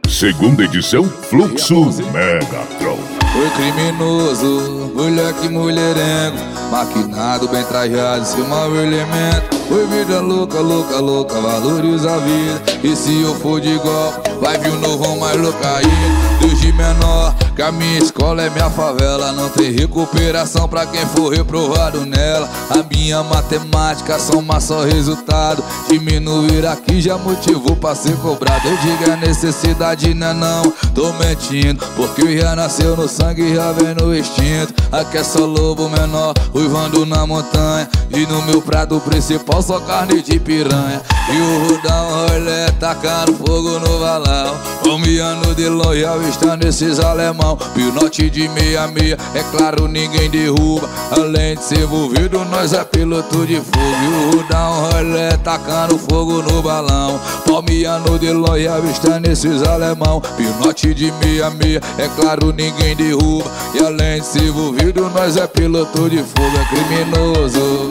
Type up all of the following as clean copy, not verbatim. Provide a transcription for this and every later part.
Segunda edição, Fluxo Megatron. Oi criminoso, moleque mulherengo, maquinado, bem trajado, seu mau elemento. Oi vida louca, louca, louca, valoriza a vida. E se eu for de golpe, vai vir um novão mais louca ainda. Desde menor, que a minha escola é minha favela. Não tem recuperação pra quem for reprovado nela. A minha matemática soma só resultado. Diminuir aqui já motivou pra ser cobrado. Eu digo a necessidade não, tô mentindo, porque já nasceu no sangue, já vem no instinto. Aqui é só lobo menor, uivando na montanha. E no meu prato principal só carne de piranha. E o Rudão rolê tacando fogo no valão. Palmeando de longe, avistando esses alemão. Pinote de 66, é claro ninguém derruba. Além de ser envolvido, nós é piloto de fogo. E o Rudão rolê tacando fogo no balão. Palmeando de longe, avistando esses alemão. Pinote de 66, é claro ninguém derruba. E além de ser envolvido, nós é piloto de fogo. É criminoso.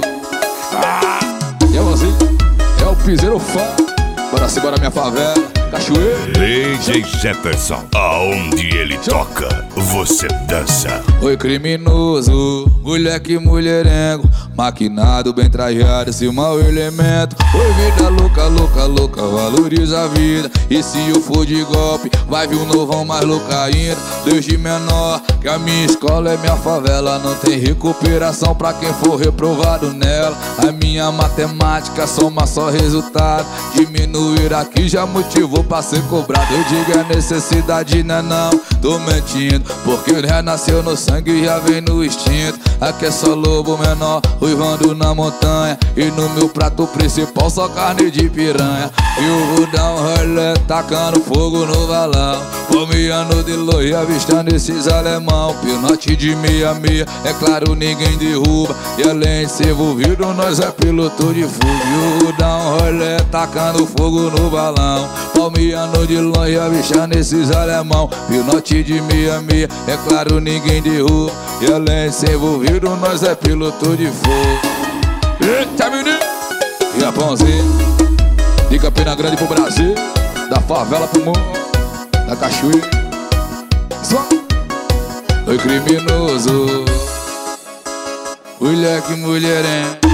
E é você, é o piseiro fã. Bora se bora minha favela, cachoeira. DJ Jefferson, aonde ele toca, você dança. Oi criminoso, moleque mulherengo, maquinado, bem trajado, seu mau elemento. Oi vida louca, louca, louca, valoriza a vida. E se eu for de golpe, vai vir um novão mais louca ainda. Desde menor, que a minha escola é minha favela. Não tem recuperação pra quem for reprovado nela. A minha matemática soma só resultado. Diminuir aqui já motivou pra ser cobrado. Eu digo a necessidade não, tô mentindo, porque já nasceu no sangue e já vem no instinto. Aqui é só lobo menor, uivando na montanha. E no meu prato principal só carne de piranha. E o Rudão rolê tacando fogo no valão. Palmeando de longe, avistando esses alemão. Pinote de 66, é claro ninguém derruba. E além de ser envolvido, nós é piloto de fogo. E o Rudão rolê tacando fogo no balão. Palmeando de longe, avistando esses alemão. Pinote de 66, é claro ninguém derruba. E além de ser envolvido, nós é piloto de fogo. Eita menino, Japãozinho, de Campina Grande pro Brasil, da favela pro mundo, da cachoeira. Oi criminoso, moleque mulherengo.